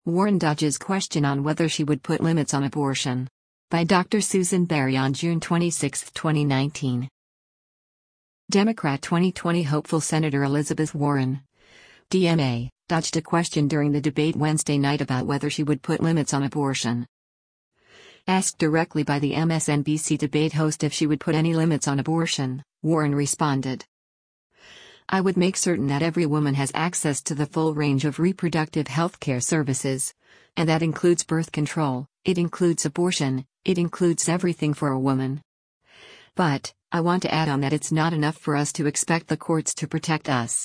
Warren dodges question on whether she would put limits on abortion. By Dr. Susan Berry on June 26, 2019. Democrat 2020 hopeful Senator Elizabeth Warren, DMA, dodged a question during the debate Wednesday night about whether she would put limits on abortion. Asked directly by the MSNBC debate host if she would put any limits on abortion, Warren responded, "I would make certain that every woman has access to the full range of reproductive health care services. And that includes birth control, it includes abortion, it includes everything for a woman. But, I want to add on that it's not enough for us to expect the courts to protect us.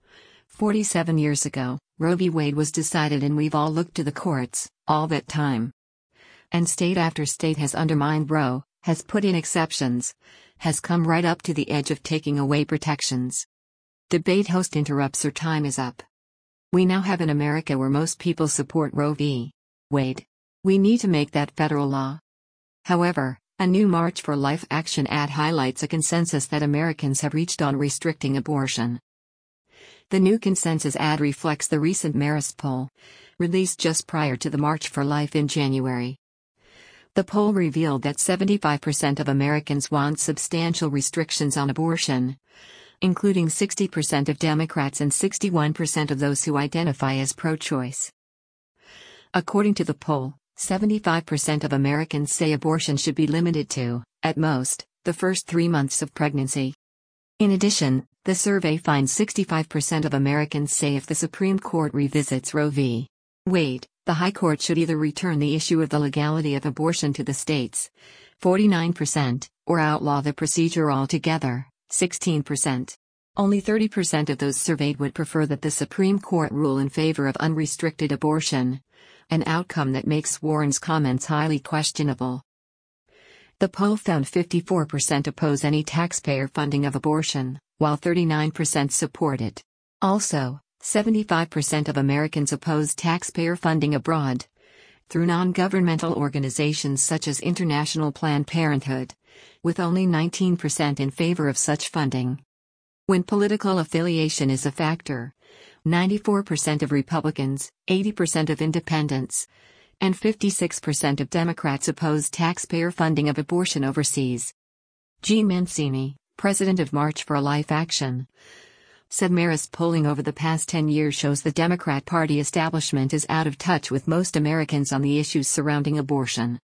47 years ago, Roe v. Wade was decided and we've all looked to the courts, all that time. And state after state has undermined Roe, has put in exceptions, has come right up to the edge of taking away protections." Debate host interrupts her time is up. "We now have an America where most people support Roe v. Wade. We need to make that federal law." However, a new March for Life action ad highlights a consensus that Americans have reached on restricting abortion. The new consensus ad reflects the recent Marist poll, released just prior to the March for Life in January. The poll revealed that 75% of Americans want substantial restrictions on abortion, including 60% of Democrats and 61% of those who identify as pro-choice. According to the poll, 75% of Americans say abortion should be limited to, at most, the first 3 months of pregnancy. In addition, the survey finds 65% of Americans say if the Supreme Court revisits Roe v. Wade, the High Court should either return the issue of the legality of abortion to the states, 49%, or outlaw the procedure altogether, 16%. Only 30% of those surveyed would prefer that the Supreme Court rule in favor of unrestricted abortion, an outcome that makes Warren's comments highly questionable. The poll found 54% oppose any taxpayer funding of abortion, while 39% support it. Also, 75% of Americans oppose taxpayer funding abroad, through non-governmental organizations such as International Planned Parenthood, with only 19% in favor of such funding. When political affiliation is a factor, 94% of Republicans, 80% of independents, and 56% of Democrats oppose taxpayer funding of abortion overseas. Jean Mancini, president of March for Life Action, said Marist polling over the past 10 years shows the Democrat Party establishment is out of touch with most Americans on the issues surrounding abortion.